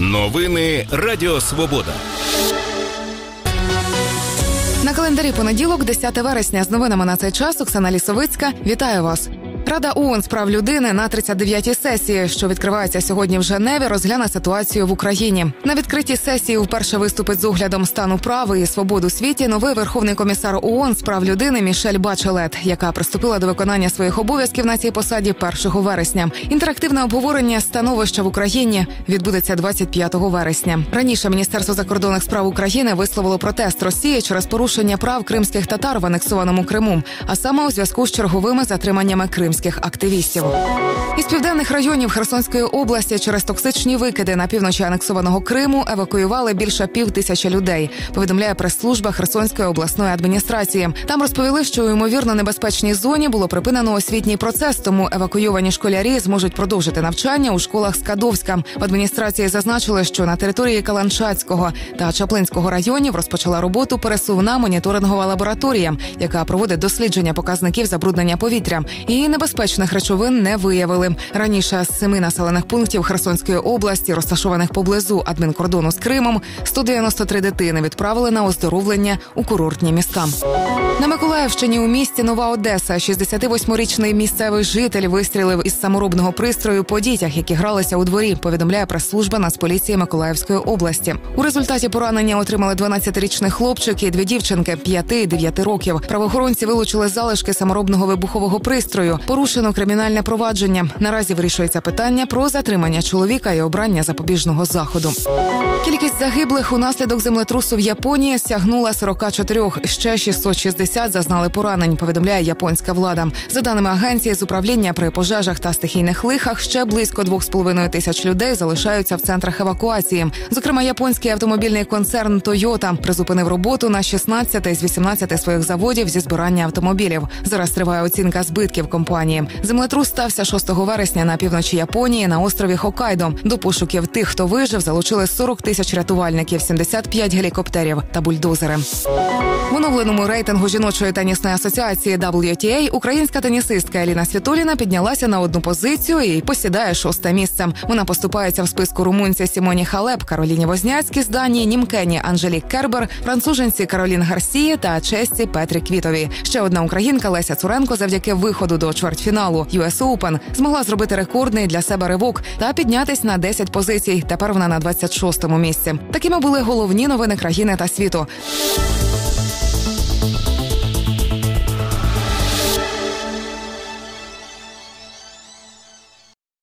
Новини Радіо Свобода. На календарі понеділок, 10 вересня. З новинами на цей час Оксана Лісовицька. Вітаю вас. Рада ООН з прав людини на 39-й сесії, що відкривається сьогодні в Женеві, розгляне ситуацію в Україні. На відкритій сесії вперше виступить з оглядом стану права і свободи у світі новий Верховний комісар ООН з прав людини Мішель Бачелет, яка приступила до виконання своїх обов'язків на цій посаді 1 вересня. Інтерактивне обговорення становища в Україні відбудеться 25 вересня. Раніше Міністерство закордонних справ України висловило протест Росії через порушення прав кримських татар в анексованому Криму, а саме у зв'язку з черговими затриманнями кримських активістів. Із південних районів Херсонської області через токсичні викиди на півночі анексованого Криму евакуювали більше 5000 людей, повідомляє прес-служба Херсонської обласної адміністрації. Там розповіли, що у ймовірно небезпечній зоні було припинено освітній процес, тому евакуйовані школярі зможуть продовжити навчання у школах Скадовська. В адміністрації зазначили, що на території Каланчацького та Чаплинського районів розпочала роботу пересувна моніторингова лабораторія, яка проводить дослідження показників забруднення повітря. І небезпечних речовин не виявили. Раніше з 7 населених пунктів Херсонської області, розташованих поблизу адмінкордону з Кримом, 193 дитини відправили на оздоровлення у курортні міста. На Миколаївщині у місті Нова Одеса 68-річний місцевий житель вистрілив із саморобного пристрою по дітях, які гралися у дворі, повідомляє прес-служба Нацполіції Миколаївської області. У результаті поранення отримали 12-річний хлопчик і 2 дівчинки 5 і 9 років. Правоохоронці вилучили залишки саморобного вибухового пристрою. Порушено кримінальне провадження. Наразі вирішується питання про затримання чоловіка і обрання запобіжного заходу. Кількість загиблих унаслідок землетрусу в Японії сягнула 44. Ще 660 зазнали поранень, повідомляє японська влада. За даними агенції з управління при пожежах та стихійних лихах, ще близько 2,5 тисяч людей залишаються в центрах евакуації. Зокрема, японський автомобільний концерн Toyota призупинив роботу на 16 з 18 своїх заводів зі збирання автомобілів. Зараз триває оцінка збитків компанії. Землетрус стався 6 вересня на півночі Японії на острові Хоккайдо. До пошуків тих, хто вижив, залучили 40 тисяч рятувальників, 75 гелікоптерів та бульдозери. В оновленому рейтингу жіночої тенісної асоціації WTA українська тенісистка Еліна Світоліна піднялася на одну позицію і посідає 6-те місце. Вона поступається в списку румунці Сімоні Халеп, Кароліні Возняцькій з Данії, німкені Анжелік Кербер, француженці Каролін Гарсії та чешці Петрі Квітовій. Ще одна українка Леся Цуренко завдяки виходу до чвертьфіналу US Open змогла зробити рекордний для себе ривок та піднятись на 10 позицій. Тепер вона на 26-му місці. Такими були головні новини країни та світу.